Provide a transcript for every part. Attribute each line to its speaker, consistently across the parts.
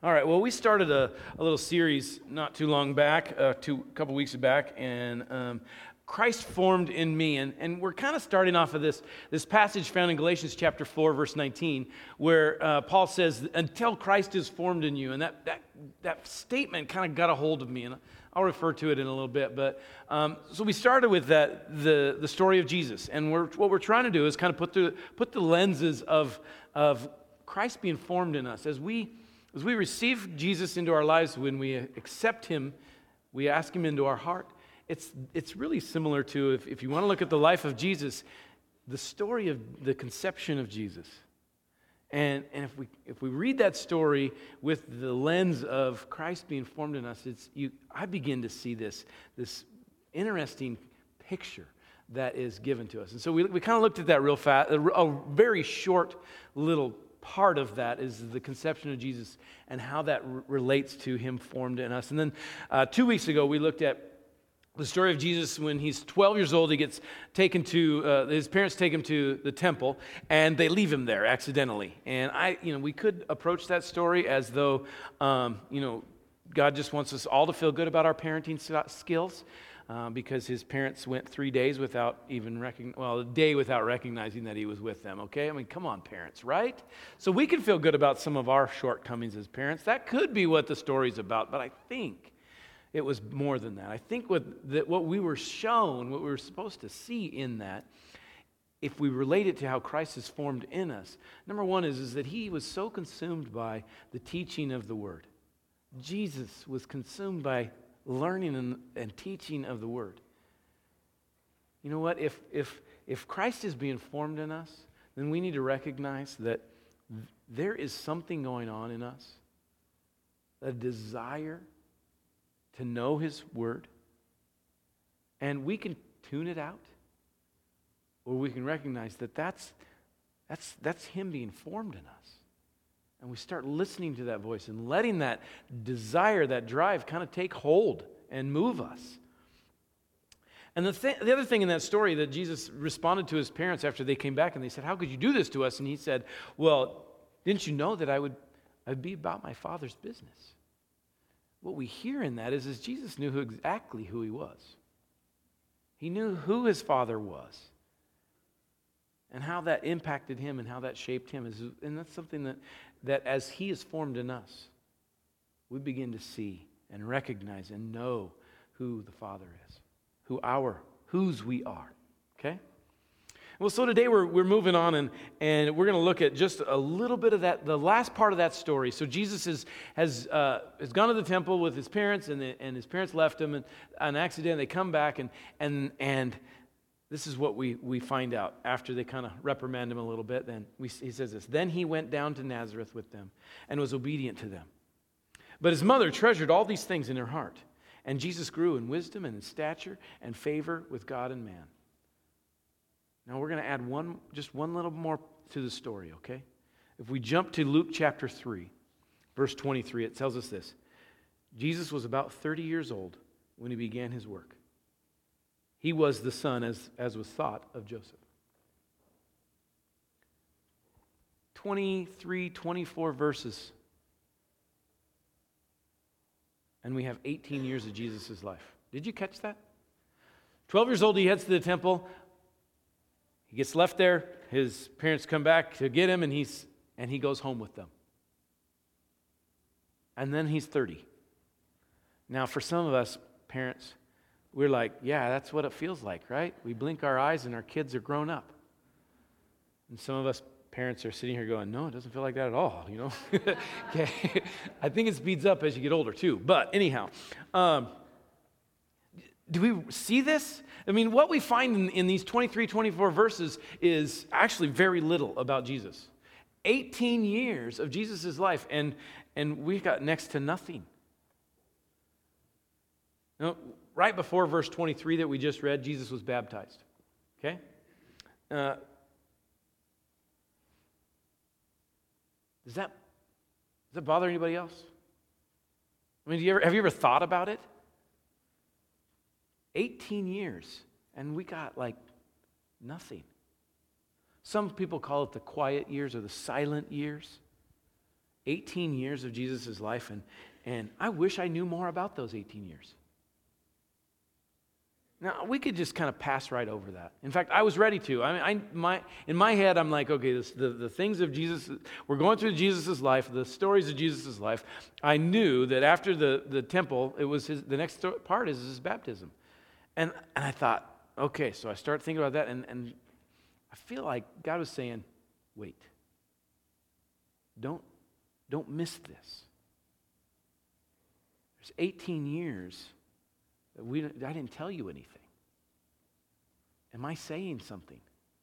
Speaker 1: All right, well, we started a little series not too long back, a couple weeks back, and Christ formed in me. And we're kind of starting off of this passage found in Galatians chapter 4, verse 19, where Paul says, until Christ is formed in you. And that statement kind of got a hold of me, and I'll refer to it in a little bit. But so we started with the story of Jesus. And what we're trying to do is kind of put the lenses of Christ being formed in us. As we receive Jesus into our lives, when we accept him, we ask him into our heart. It's really similar to, if you want to look at the life of Jesus, the story of the conception of Jesus. And if we read that story with the lens of Christ being formed in us, I begin to see this interesting picture that is given to us. And so we kind of looked at that real fast, a very short little part of that is the conception of Jesus and how that relates to him formed in us. And then 2 weeks ago, we looked at the story of Jesus when he's 12 years old. He gets taken to, his parents take him to the temple, and they leave him there accidentally. And we could approach that story as though, God just wants us all to feel good about our parenting skills. Because his parents went 3 days without even a day without recognizing that he was with them, okay? I mean, come on, parents, right? So we can feel good about some of our shortcomings as parents. That could be what the story's about, but I think it was more than that. I think what we were shown, what we were supposed to see in that, if we relate it to how Christ is formed in us, number one is that he was so consumed by the teaching of the Word. Jesus was consumed by learning and teaching of the Word. You know what? If Christ is being formed in us, then we need to recognize that there is something going on in us, a desire to know his Word, and we can tune it out, or we can recognize that that's him being formed in us. And we start listening to that voice and letting that desire, that drive kind of take hold and move us. And the other thing in that story that Jesus responded to his parents after they came back and they said, "How could you do this to us?" And he said, "Well, didn't you know that I'd be about my Father's business?" What we hear in that is Jesus knew exactly who he was. He knew who his Father was and how that impacted him and how that shaped him. And that's something that as he is formed in us, we begin to see and recognize and know who the Father is, whose we are. Okay? Well, so today we're moving on and we're going to look at just a little bit of that, the last part of that story. So Jesus has gone to the temple with his parents, and his parents left him, and on accident they come back, and this is what we find out after they kind of reprimand him a little bit. Then he says this: "Then he went down to Nazareth with them and was obedient to them. But his mother treasured all these things in her heart. And Jesus grew in wisdom and in stature and favor with God and man." Now we're going to add just one little more to the story, okay? If we jump to Luke chapter 3, verse 23, it tells us this: Jesus was about 30 years old when he began his work. He was the son, as was thought, of Joseph. 23, 24 verses. And we have 18 years of Jesus' life. Did you catch that? 12 years old, he heads to the temple. He gets left there. His parents come back to get him, and he goes home with them. And then he's 30. Now, for some of us parents, we're like, yeah, that's what it feels like, right? We blink our eyes and our kids are grown up. And some of us parents are sitting here going, no, it doesn't feel like that at all, you know? Okay. I think it speeds up as you get older too. But anyhow, do we see this? I mean, what we find in these 23, 24 verses is actually very little about Jesus. 18 years of Jesus' life, and we've got next to nothing. Now, right before verse 23 that we just read, Jesus was baptized. Okay? Does that bother anybody else? I mean, have you ever thought about it? 18 years, and we got like nothing. Some people call it the quiet years or the silent years. 18 years of Jesus' life, and I wish I knew more about those 18 years. Now, we could just kind of pass right over that. In fact, I was ready to. In my head, I'm like, okay, the things of Jesus, we're going through Jesus' life, the stories of Jesus' life. I knew that after the temple, it was the next part is his baptism. And I thought, okay, so I start thinking about that, and I feel like God was saying, wait, don't miss this. There's 18 years that I didn't tell you anything. Am I saying something?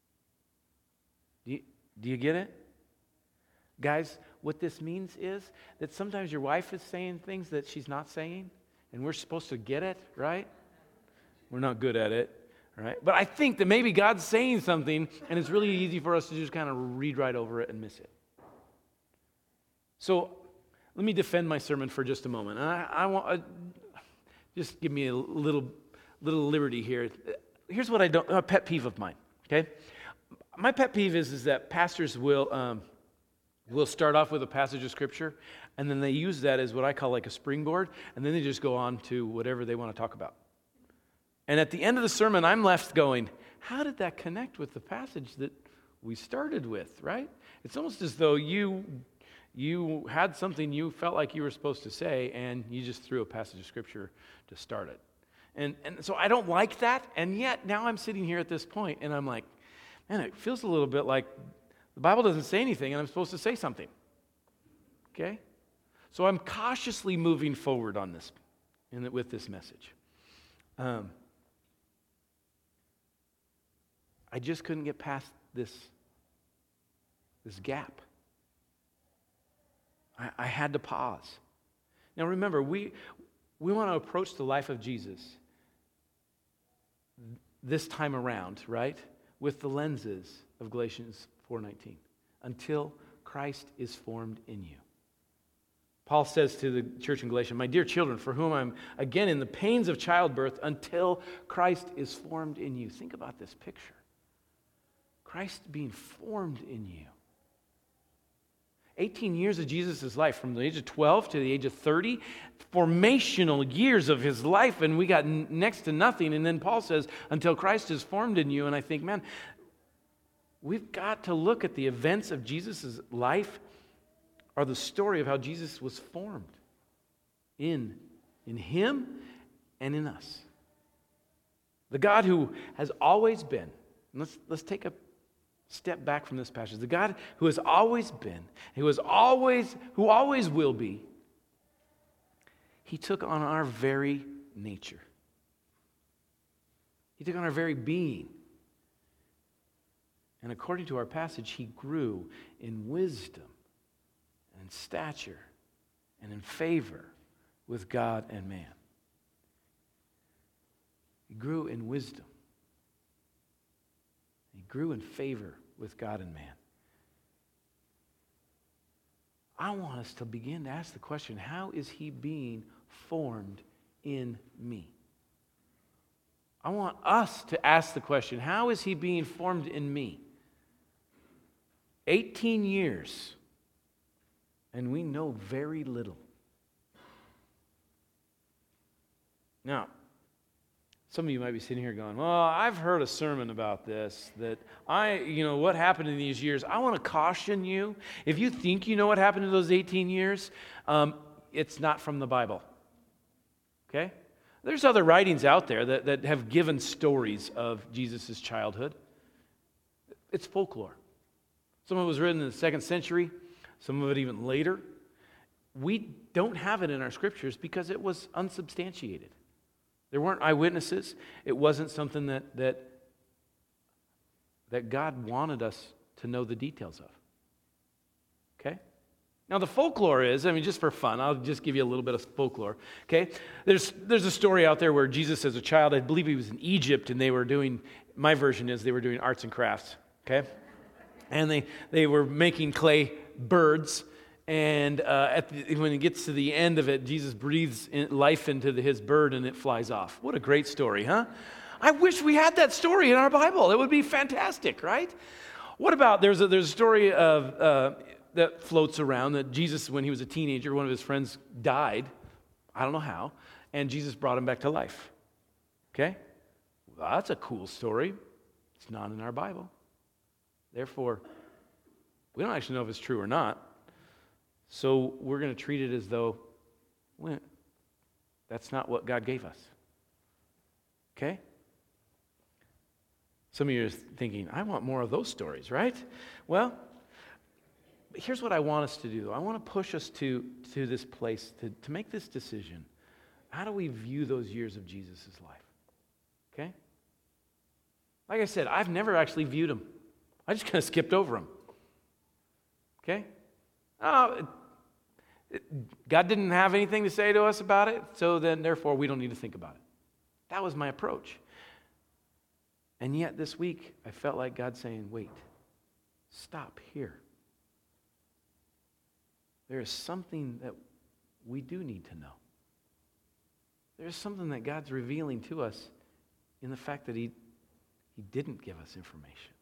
Speaker 1: Do you get it? Guys, what this means is that sometimes your wife is saying things that she's not saying, and we're supposed to get it, right? We're not good at it, right? But I think that maybe God's saying something, and it's really easy for us to just kind of read right over it and miss it. So let me defend my sermon for just a moment. And I want just give me a little liberty here. Here's what a pet peeve of mine. Okay, my pet peeve is that pastors will start off with a passage of scripture, and then they use that as what I call like a springboard, and then they just go on to whatever they want to talk about. And at the end of the sermon, I'm left going, how did that connect with the passage that we started with? Right? It's almost as though you had something you felt like you were supposed to say, and you just threw a passage of scripture to start it. And so I don't like that, and yet now I'm sitting here at this point, and I'm like, man, it feels a little bit like the Bible doesn't say anything, and I'm supposed to say something. Okay? So I'm cautiously moving forward on this, with this message. I just couldn't get past this gap. I had to pause. Now remember, we want to approach the life of Jesus this time around, right? With the lenses of Galatians 4:19. Until Christ is formed in you. Paul says to the church in Galatia, my dear children, for whom I'm again in the pains of childbirth, until Christ is formed in you. Think about this picture. Christ being formed in you. 18 years of Jesus' life, from the age of 12 to the age of 30, formational years of his life, and we got next to nothing. And then Paul says, until Christ is formed in you. And I think, man, we've got to look at the events of Jesus' life are the story of how Jesus was formed in him and in us. The God who has always been, let's take a step back from this passage. The God who has always been, who always will be, he took on our very nature. He took on our very being. And according to our passage, he grew in wisdom and stature and in favor with God and man. He grew in wisdom. He grew in favor with God and man. I want us to begin to ask the question, how is he being formed in me? I want us to ask the question, how is he being formed in me? 18 years, and we know very little. Now, some of you might be sitting here going, well, I've heard a sermon about this, that what happened in these years. I want to caution you, if you think you know what happened in those 18 years, it's not from the Bible. Okay? There's other writings out there that have given stories of Jesus' childhood. It's folklore. Some of it was written in the 2nd century, some of it even later. We don't have it in our scriptures because it was unsubstantiated. There weren't eyewitnesses. It wasn't something that God wanted us to know the details of. Okay? Now the folklore is, just for fun, I'll just give you a little bit of folklore. Okay? There's a story out there where Jesus as a child, I believe he was in Egypt, and they were doing, my version is they were doing arts and crafts. Okay? And they were making clay birds. And when it gets to the end of it, Jesus breathes life into his bird and it flies off. What a great story, huh? I wish we had that story in our Bible. It would be fantastic, right? What about, there's a story of that floats around that Jesus, when he was a teenager, one of his friends died. I don't know how. And Jesus brought him back to life. Okay? Well, that's a cool story. It's not in our Bible. Therefore, we don't actually know if it's true or not. So we're going to treat it as though, well, that's not what God gave us. Okay? Some of you are thinking, I want more of those stories, right? Well, here's what I want us to do. I want to push us to this place to make this decision. How do we view those years of Jesus' life? Okay? Like I said, I've never actually viewed them. I just kind of skipped over them. Okay? God didn't have anything to say to us about it, so then therefore we don't need to think about it. That was my approach. And yet this week, I felt like God saying, wait, stop here. There is something that we do need to know. There's something that God's revealing to us in the fact that He didn't give us information.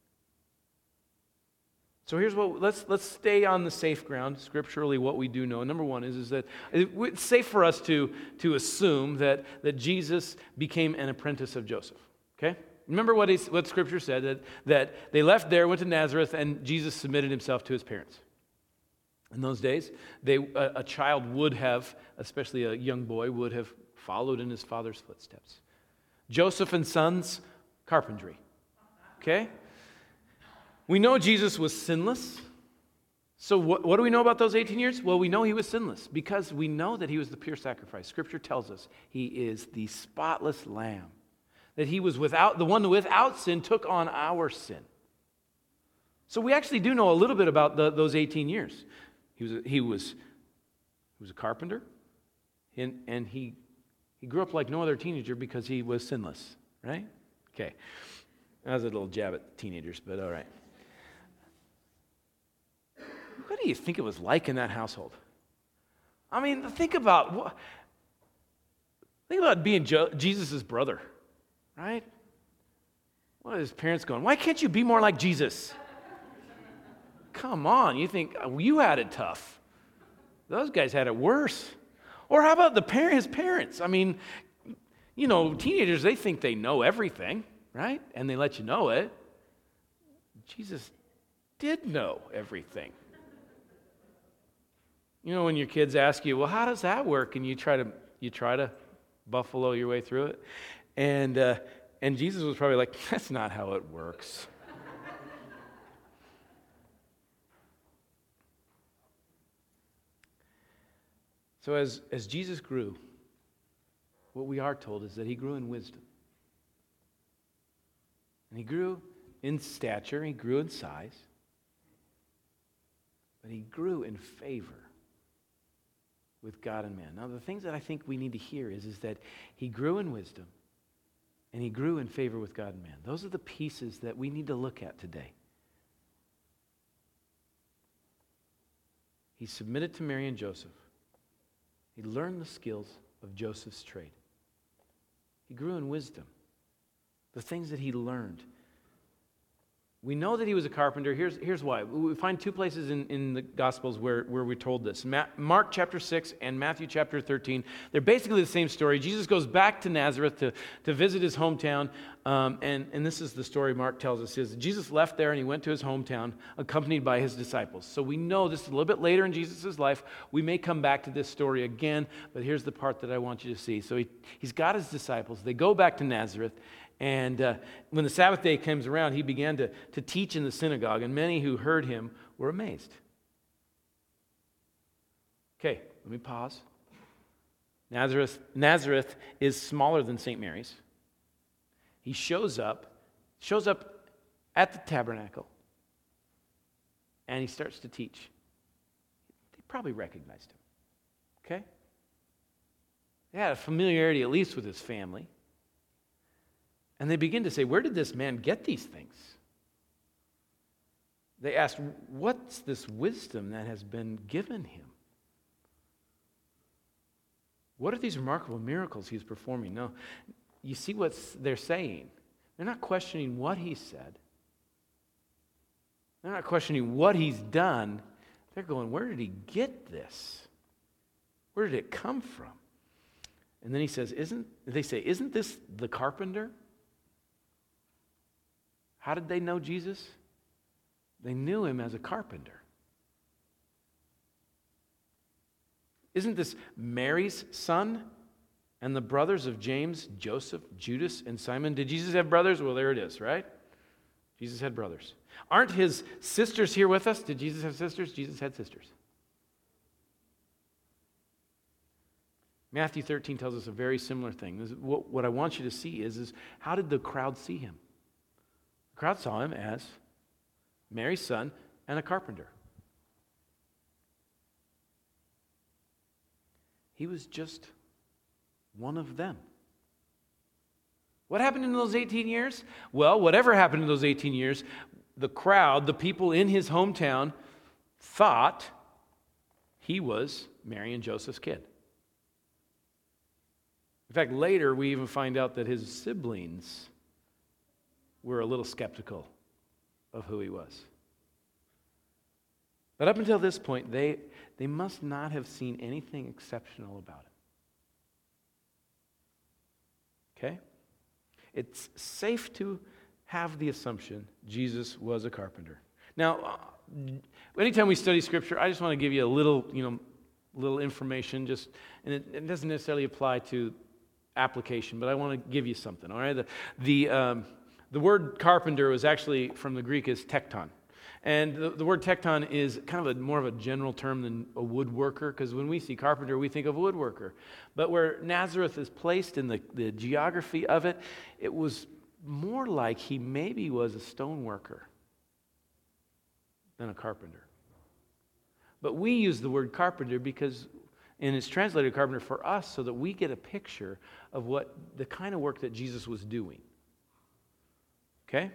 Speaker 1: So here's what, let's stay on the safe ground, scripturally, what we do know. Number one is that it's safe for us to assume that Jesus became an apprentice of Joseph. Okay? Remember what Scripture said, that they left there, went to Nazareth, and Jesus submitted himself to his parents. In those days, a child would have, especially a young boy, would have followed in his father's footsteps. Joseph and sons, carpentry. Okay? We know Jesus was sinless. So what do we know about those 18 years? Well, we know he was sinless because we know that he was the pure sacrifice. Scripture tells us he is the spotless lamb. That he was the one without sin took on our sin. So we actually do know a little bit about those 18 years. He was a carpenter, and he grew up like no other teenager because he was sinless, right? Okay. That was a little jab at teenagers, but all right. What do you think it was like in that household? I mean, think about being Jesus' brother, right? What are his parents going, why can't you be more like Jesus? Come on, you think you had it tough. Those guys had it worse. Or how about his parents? I mean, teenagers, they think they know everything, right? And they let you know it. Jesus did know everything. When your kids ask you, well, how does that work? And you try to buffalo your way through it. And Jesus was probably like, that's not how it works. So as Jesus grew, what we are told is that he grew in wisdom. And he grew in stature, he grew in size, but he grew in favor with God and man. Now, the things that I think we need to hear is that he grew in wisdom and he grew in favor with God and man. Those are the pieces that we need to look at today. He submitted to Mary and Joseph. He learned the skills of Joseph's trade. He grew in wisdom. The things that he learned. We know that he was a carpenter. Here's why. We find two places in the Gospels where we're told this. Mark chapter 6 and Matthew chapter 13. They're basically the same story. Jesus goes back to Nazareth to visit his hometown. And this is the story Mark tells us. Is Jesus left there and he went to his hometown accompanied by his disciples. So we know this is a little bit later in Jesus' life. We may come back to this story again, but here's the part that I want you to see. So he's got his disciples. They go back to Nazareth. And when the Sabbath day comes around, he began to teach in the synagogue, and many who heard him were amazed. Okay, let me pause. Nazareth is smaller than St. Mary's. He shows up at the tabernacle, and he starts to teach. They probably recognized him. Okay? They had a familiarity at least with his family. And they begin to say, where did this man get these things? They asked, what's this wisdom that has been given him? What are these remarkable miracles he's performing? No, you see what they're saying. They're not questioning what he said. They're not questioning what he's done. They're going, where did he get this? Where did it come from? And then he says, isn't this the carpenter? How did they know Jesus? They knew him as a carpenter. Isn't this Mary's son and the brothers of James, Joseph, Judas, and Simon? Did Jesus have brothers? Well, there it is, right? Jesus had brothers. Aren't his sisters here with us? Did Jesus have sisters? Jesus had sisters. Matthew 13 tells us a very similar thing. What I want you to see is how did the crowd see him? The crowd saw him as Mary's son and a carpenter. He was just one of them. What happened in those 18 years? Well, whatever happened in those 18 years, the crowd, the people in his hometown, thought he was Mary and Joseph's kid. In fact, later we even find out that his siblings were a little skeptical of who he was. But up until this point, they must not have seen anything exceptional about him. Okay? It's safe to have the assumption Jesus was a carpenter. Now, anytime we study Scripture, I just want to give you a little information, and it doesn't necessarily apply to application, but I want to give you something, all right? The word carpenter was actually from the Greek is tekton. And the word tekton is kind of more of a general term than a woodworker, because when we see carpenter, we think of woodworker. But where Nazareth is placed in the geography of it, it was more like he maybe was a stone worker than a carpenter. But we use the word carpenter because, and it's translated carpenter for us so that we get a picture of what the kind of work that Jesus was doing. Okay?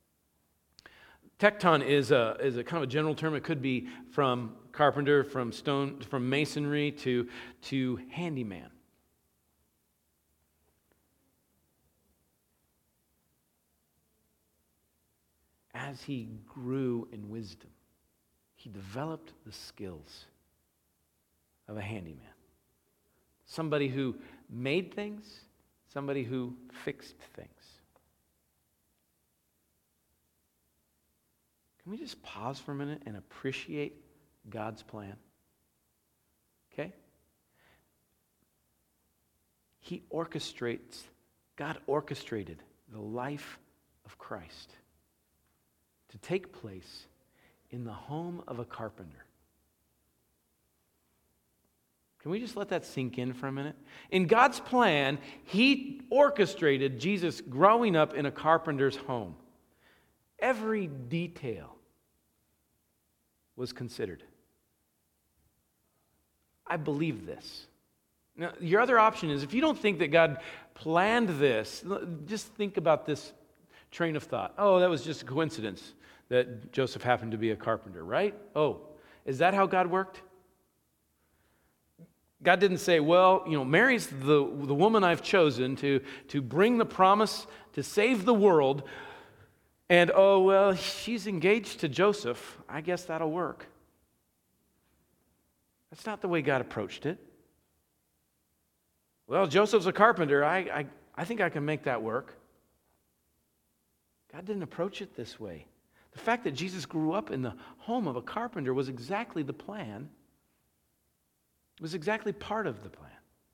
Speaker 1: Tekton is a kind of a general term. It could be from carpenter, from stone, from masonry to handyman. As he grew in wisdom, he developed the skills of a handyman. Somebody who made things, somebody who fixed things. Can we just pause for a minute and appreciate God's plan? Okay? God orchestrated the life of Christ to take place in the home of a carpenter. Can we just let that sink in for a minute? In God's plan, he orchestrated Jesus growing up in a carpenter's home. Every detail was considered. I believe this. Now, your other option is if you don't think that God planned this, just think about this train of thought. Oh, that was just a coincidence that Joseph happened to be a carpenter, right? Oh, is that how God worked? God didn't say, well, Mary's the woman I've chosen to bring the promise to save the world. And, oh, well, she's engaged to Joseph. I guess that'll work. That's not the way God approached it. Well, Joseph's a carpenter. I think I can make that work. God didn't approach it this way. The fact that Jesus grew up in the home of a carpenter was exactly the plan. It was exactly part of the plan.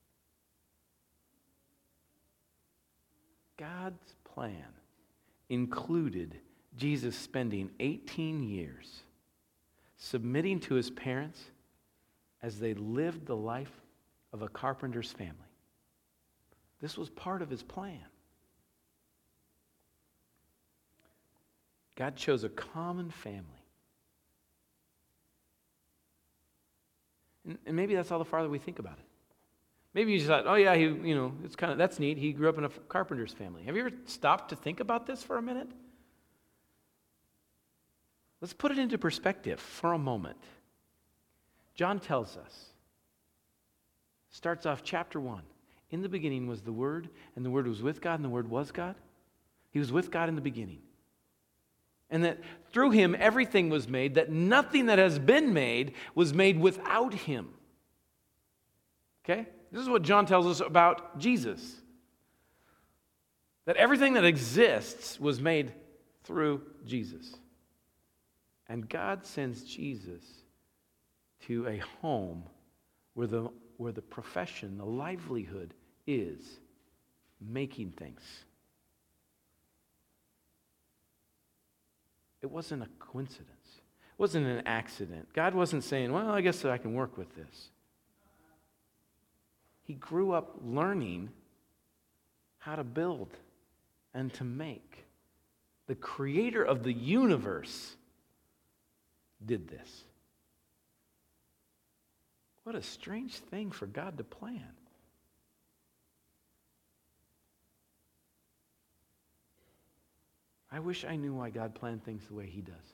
Speaker 1: God's plan included Jesus spending 18 years submitting to his parents as they lived the life of a carpenter's family. This was part of his plan. God chose a common family. And maybe that's all the farther we think about it. Maybe you just thought, oh yeah, that's neat. He grew up in a carpenter's family. Have you ever stopped to think about this for a minute? Let's put it into perspective for a moment. John tells us, starts off chapter 1. In the beginning was the Word, and the Word was with God, and the Word was God. He was with God in the beginning. and that through him everything was made, that nothing that has been made was made without him. Okay? This is what John tells us about Jesus. That everything that exists was made through Jesus. And God sends Jesus to a home where the profession, the livelihood is making things. It wasn't a coincidence. It wasn't an accident. God wasn't saying, well, I guess I can work with this. He grew up learning how to build and to make. The creator of the universe did this. What a strange thing for God to plan. I wish I knew why God planned things the way he does.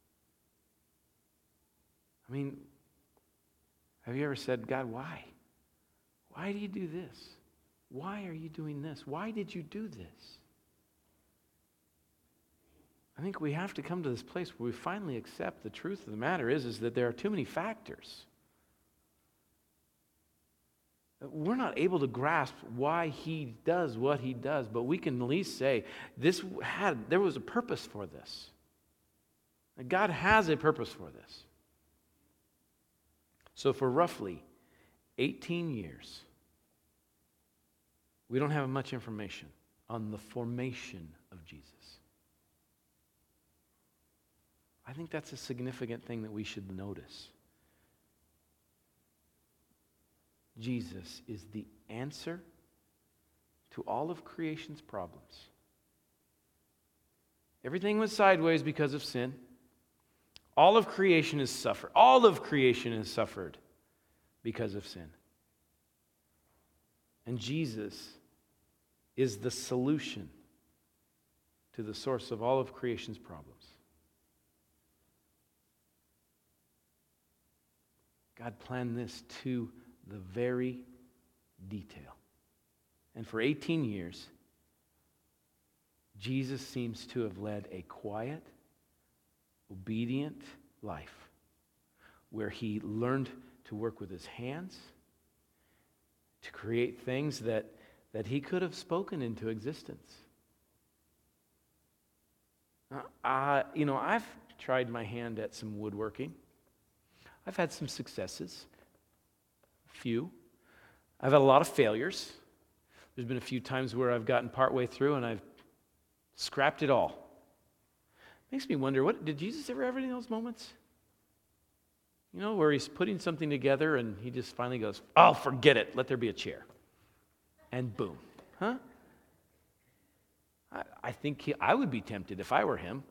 Speaker 1: I mean, have you ever said, God, why? Why do you do this? Why are you doing this? Why did you do this? I think we have to come to this place where we finally accept the truth of the matter is that there are too many factors. We're not able to grasp why he does what he does, but we can at least say there was a purpose for this. God has a purpose for this. So for roughly 18 years, we don't have much information on the formation of Jesus. I think that's a significant thing that we should notice. Jesus is the answer to all of creation's problems. Everything went sideways because of sin. All of creation has suffered. All of creation has suffered because of sin. And Jesus is the solution to the source of all of creation's problems. God planned this to the very detail. And for 18 years, Jesus seems to have led a quiet, obedient life where he learned to work with his hands, to create things that he could have spoken into existence. I've tried my hand at some woodworking. I've had some successes. Few. I've had a lot of failures. There's been a few times where I've gotten partway through and I've scrapped it all. Makes me wonder, did Jesus ever have any of those moments? Where he's putting something together and he just finally goes, oh, forget it, let there be a chair. And boom. Huh? I think I would be tempted if I were him.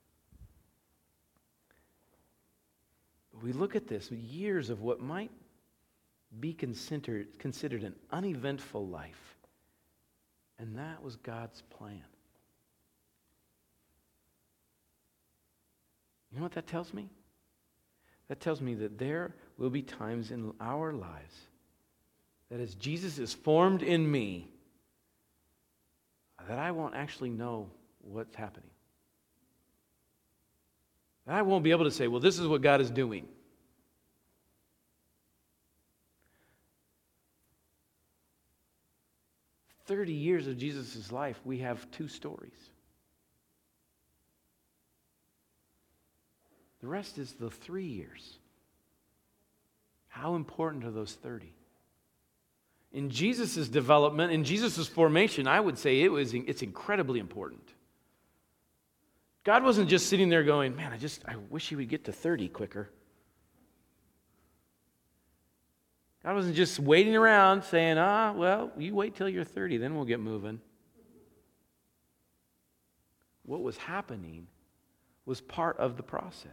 Speaker 1: But we look at this, years of what might be considered an uneventful life. And that was God's plan. You know what that tells me? That tells me that there will be times in our lives that as Jesus is formed in me, that I won't actually know what's happening. That I won't be able to say, well, this is what God is doing. In 30 years of Jesus' life, we have 2 stories. The rest is the 3 years. How important are those 30? In Jesus' development, in Jesus' formation, I would say it's incredibly important. God wasn't just sitting there going, man, I wish he would get to 30 quicker. God wasn't just waiting around saying, well, you wait till you're 30, then we'll get moving. What was happening was part of the process.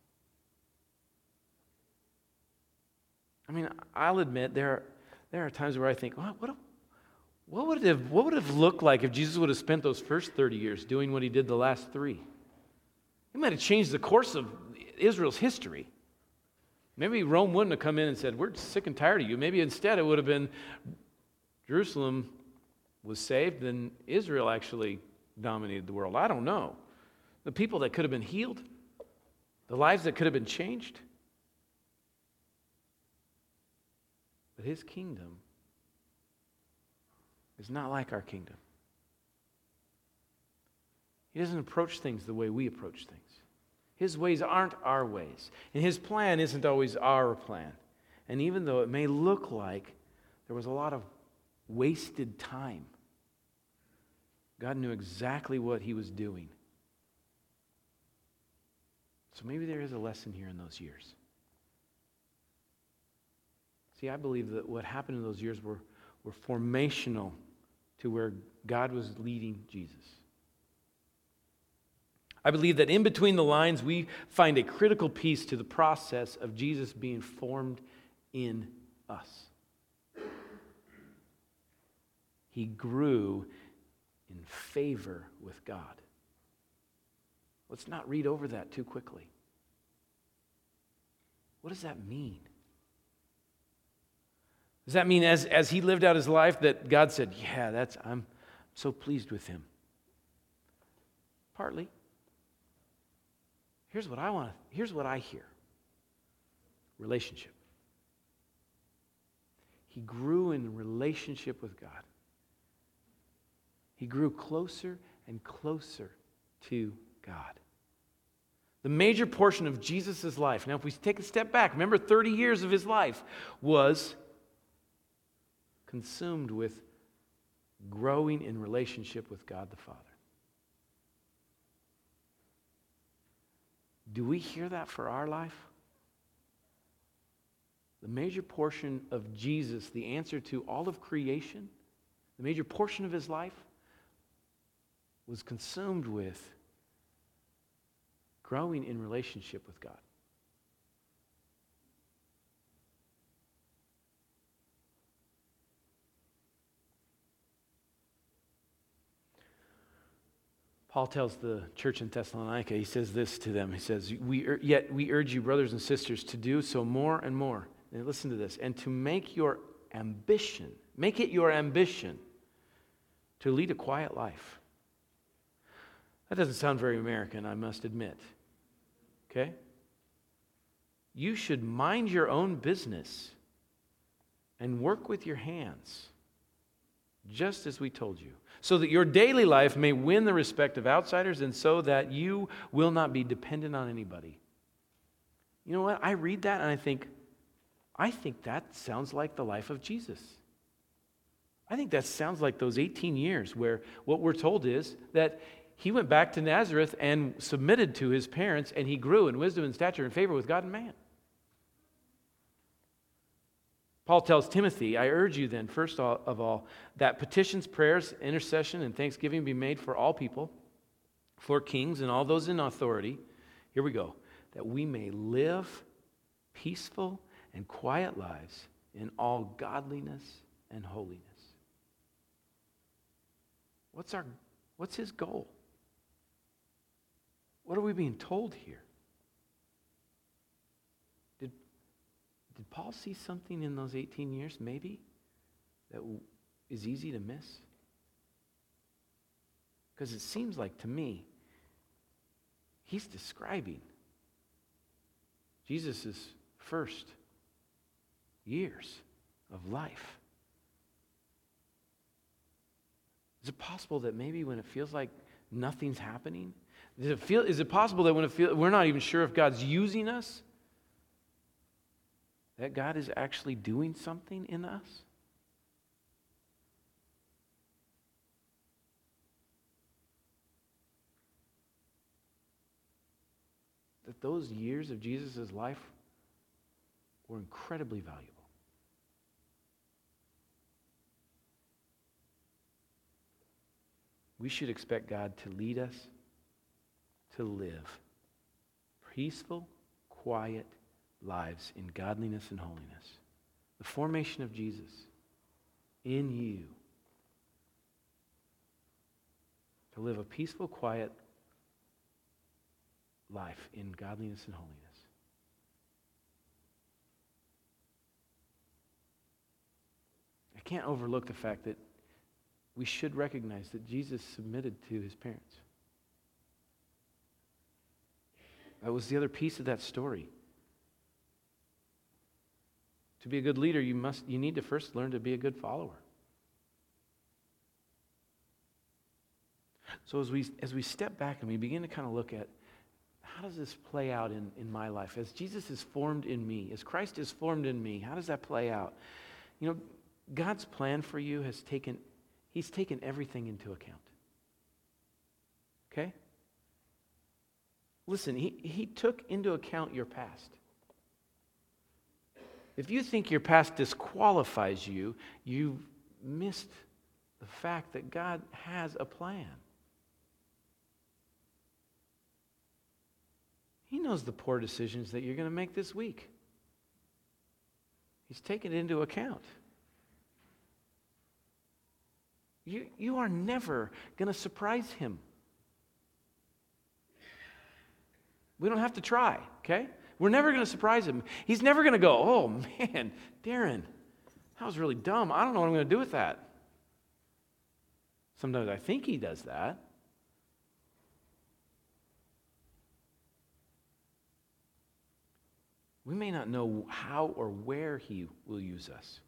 Speaker 1: I mean, I'll admit there are times where I think, what would it have looked like if Jesus would have spent those first 30 years doing what he did the last 3? It might have changed the course of Israel's history. Maybe Rome wouldn't have come in and said, we're sick and tired of you. Maybe instead it would have been Jerusalem was saved, then Israel actually dominated the world. I don't know. the people that could have been healed, the lives that could have been changed. But his kingdom is not like our kingdom. He doesn't approach things the way we approach things. His ways aren't our ways. And his plan isn't always our plan. And even though it may look like there was a lot of wasted time, God knew exactly what he was doing. So maybe there is a lesson here in those years. See, I believe that what happened in those years were formational to where God was leading Jesus. I believe that in between the lines, we find a critical piece to the process of Jesus being formed in us. He grew in favor with God. Let's not read over that too quickly. What does that mean? Does that mean as he lived out his life that God said, yeah, I'm so pleased with him? Partly. Here's what I hear. Relationship. He grew in relationship with God. He grew closer and closer to God. The major portion of Jesus' life, now if we take a step back, remember 30 years of his life was consumed with growing in relationship with God the Father. Do we hear that for our life? The major portion of Jesus, the answer to all of creation, the major portion of his life was consumed with growing in relationship with God. Paul tells the church in Thessalonica, he says this to them. He says, Yet we urge you, brothers and sisters, to do so more and more. And listen to this. And to make it your ambition, to lead a quiet life. That doesn't sound very American, I must admit. Okay? You should mind your own business and work with your hands, just as we told you, so that your daily life may win the respect of outsiders and so that you will not be dependent on anybody. You know what? I read that and I think that sounds like the life of Jesus. I think that sounds like those 18 years where what we're told is that he went back to Nazareth and submitted to his parents, and he grew in wisdom and stature and favor with God and man. Paul tells Timothy, I urge you then, first of all, that petitions, prayers, intercession, and thanksgiving be made for all people, for kings and all those in authority. Here we go. That we may live peaceful and quiet lives in all godliness and holiness. What's his goal? What are we being told here? Did Paul see something in those 18 years, maybe, that is easy to miss? Because it seems like, to me, he's describing Jesus' first years of life. Is it possible that maybe when it feels like nothing's happening, is it possible that when we're not even sure if God's using us, that God is actually doing something in us? That those years of Jesus' life were incredibly valuable. We should expect God to lead us to live peaceful, quiet lives in godliness and holiness. The formation of Jesus in you. To live a peaceful, quiet life in godliness and holiness. I can't overlook the fact that we should recognize that Jesus submitted to his parents. That was the other piece of that story. To be a good leader, you need to first learn to be a good follower. So as we step back and we begin to kind of look at how does this play out in my life? As Jesus is formed in me, as Christ is formed in me, how does that play out? You know, God's plan for you He's taken everything into account. Okay? Listen, he took into account your past. If you think your past disqualifies you, you've missed the fact that God has a plan. He knows the poor decisions that you're going to make this week. He's taken it into account. You are never going to surprise him. We don't have to try, okay? We're never going to surprise him. He's never going to go, oh man, Darren, that was really dumb. I don't know what I'm going to do with that. Sometimes I think he does that. We may not know how or where he will use us.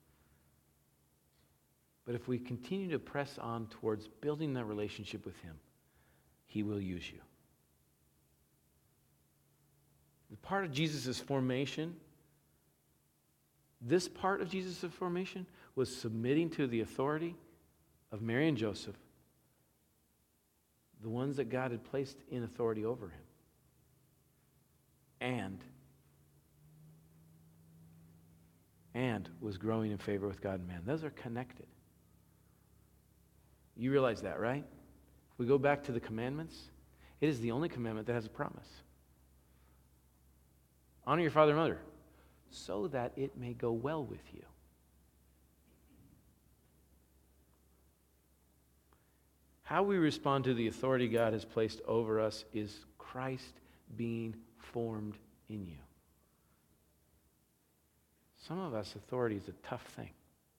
Speaker 1: But if we continue to press on towards building that relationship with him, he will use you. The part of Jesus' formation, this part of Jesus' formation was submitting to the authority of Mary and Joseph, the ones that God had placed in authority over him. And was growing in favor with God and man. Those are connected. You realize that, right? If we go back to the commandments, it is the only commandment that has a promise. Honor your father and mother, so that it may go well with you. How we respond to the authority God has placed over us is Christ being formed in you. Some of us, authority is a tough thing.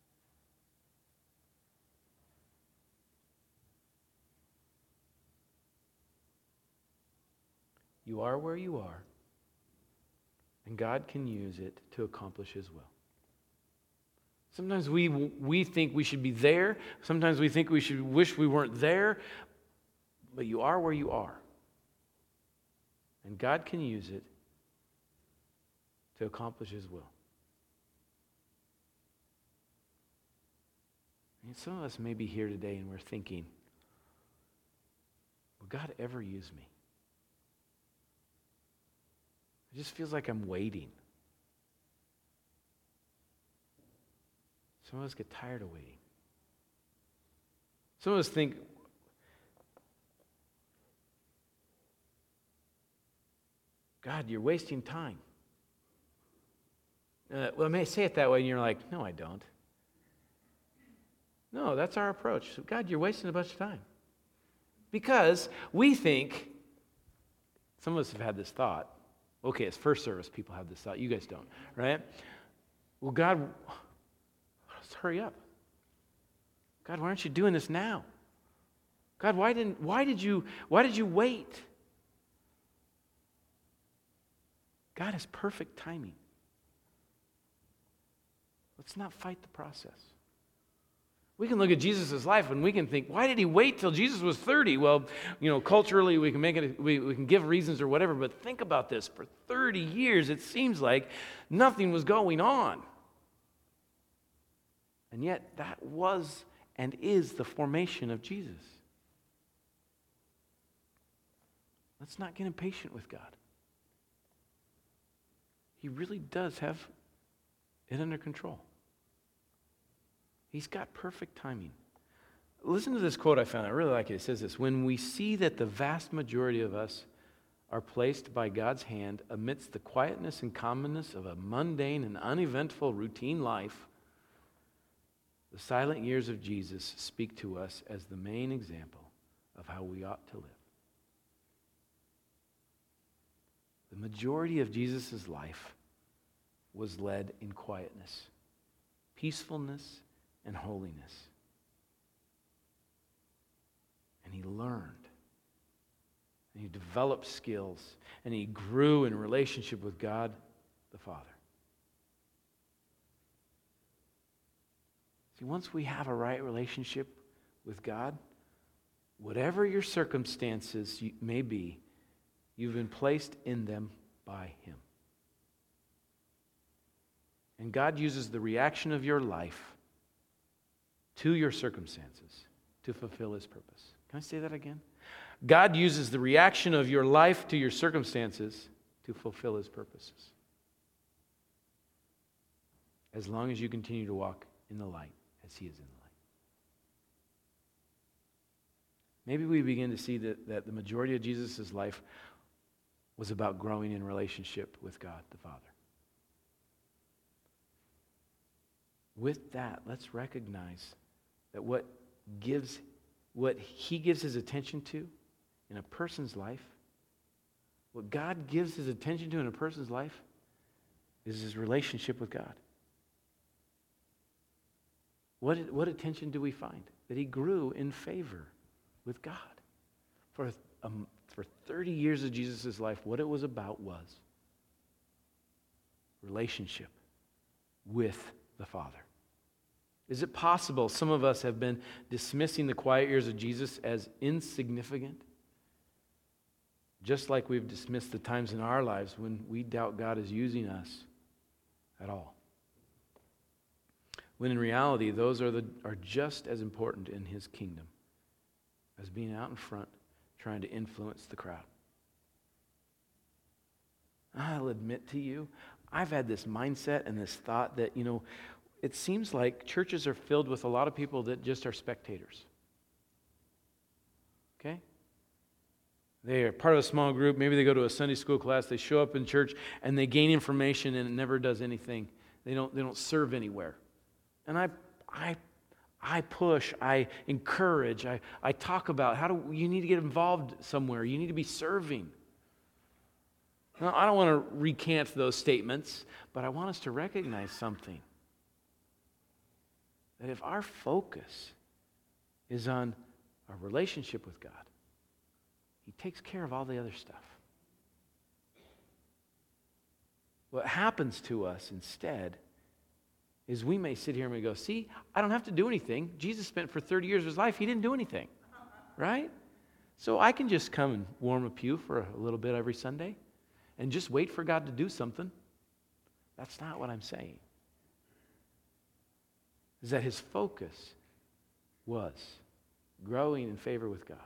Speaker 1: You are where you are, and God can use it to accomplish his will. Sometimes we think we should be there. Sometimes we think we should wish we weren't there. But you are where you are. And God can use it to accomplish his will. And some of us may be here today and we're thinking, will God ever use me? It just feels like I'm waiting. Some of us get tired of waiting. Some of us think, God, you're wasting time. Well, I may say it that way, and you're like, no, I don't. No, that's our approach. So, God, you're wasting a bunch of time. Because we think, some of us have had this thought. Okay, as first service, people have this thought. You guys don't, right? Well, God, let's hurry up. God, why aren't you doing this now? God, why did you wait? God has perfect timing. Let's not fight the process. We can look at Jesus' life and we can think, why did he wait till Jesus was 30? Well, culturally we can make it, we can give reasons or whatever, but think about this. For 30 years, it seems like nothing was going on. And yet, that was and is the formation of Jesus. Let's not get impatient with God. He really does have it under control. He's got perfect timing. Listen to this quote I found. I really like it. It says this: when we see that the vast majority of us are placed by God's hand amidst the quietness and commonness of a mundane and uneventful routine life, the silent years of Jesus speak to us as the main example of how we ought to live. The majority of Jesus' life was led in quietness, peacefulness, and holiness. And he learned. and he developed skills, and he grew in relationship with God the Father. See, once we have a right relationship with God, whatever your circumstances may be, you've been placed in them by him. And God uses the reaction of your life to your circumstances to fulfill his purpose. Can I say that again? God uses the reaction of your life to your circumstances to fulfill his purposes. As long as you continue to walk in the light as he is in the light. Maybe we begin to see that the majority of Jesus' life was about growing in relationship with God the Father. With that, let's recognize that what he gives his attention to in a person's life, what God gives his attention to in a person's life, is his relationship with God. What attention do we find? That he grew in favor with God. For 30 years of Jesus' life, what it was about was relationship with the Father. Is it possible some of us have been dismissing the quiet years of Jesus as insignificant? Just like we've dismissed the times in our lives when we doubt God is using us at all. When in reality, those are just as important in his kingdom as being out in front trying to influence the crowd. I'll admit to you, I've had this mindset and this thought that, it seems like churches are filled with a lot of people that just are spectators. Okay? They are part of a small group. Maybe they go to a Sunday school class. They show up in church and they gain information and it never does anything. They don't serve anywhere. And I push, I encourage, I talk about you need to get involved somewhere. You need to be serving. Now, I don't want to recant those statements, but I want us to recognize something. That if our focus is on our relationship with God, he takes care of all the other stuff. What happens to us instead is we may sit here and we go, see, I don't have to do anything. Jesus spent for 30 years of his life, he didn't do anything, right? So I can just come and warm a pew for a little bit every Sunday and just wait for God to do something. That's not what I'm saying. Is that his focus was growing in favor with God.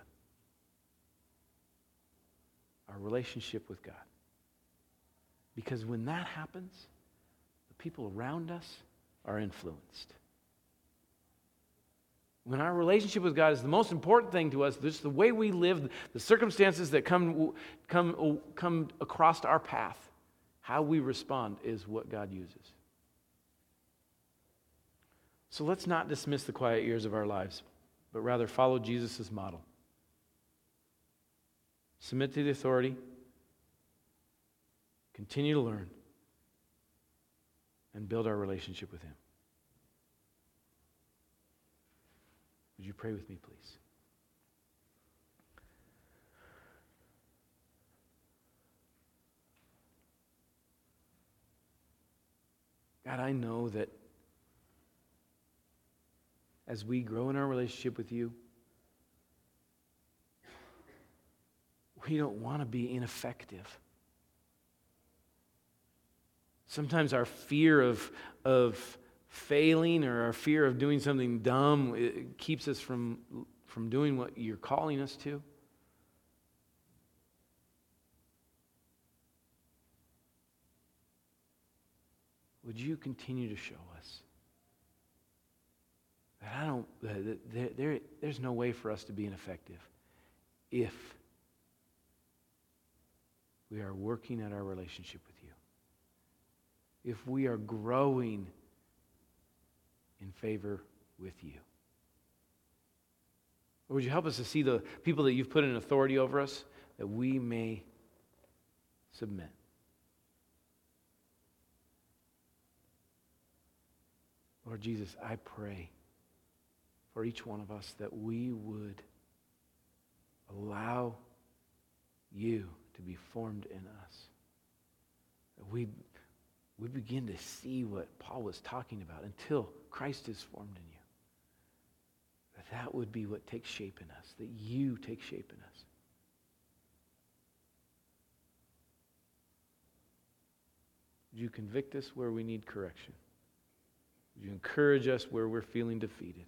Speaker 1: Our relationship with God. Because when that happens, the people around us are influenced. When our relationship with God is the most important thing to us, this is the way we live, the circumstances that come across our path, how we respond is what God uses. So let's not dismiss the quiet years of our lives, but rather follow Jesus' model. Submit to the authority, continue to learn, and build our relationship with him. Would you pray with me, please? God, I know that as we grow in our relationship with you, we don't want to be ineffective. Sometimes our fear of failing or our fear of doing something dumb, it keeps us from doing what you're calling us to. Would you continue to show us that there's no way for us to be ineffective if we are working at our relationship with you, if we are growing in favor with you. Or would you help us to see the people that you've put in authority over us, that we may submit? Lord Jesus, I pray for each one of us that we would allow you to be formed in us. That we begin to see what Paul was talking about until Christ is formed in you. That would be what takes shape in us, that you take shape in us. Would you convict us where we need correction? Would you encourage us where we're feeling defeated?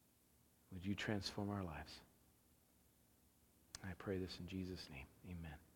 Speaker 1: Would you transform our lives? I pray this in Jesus' name. Amen.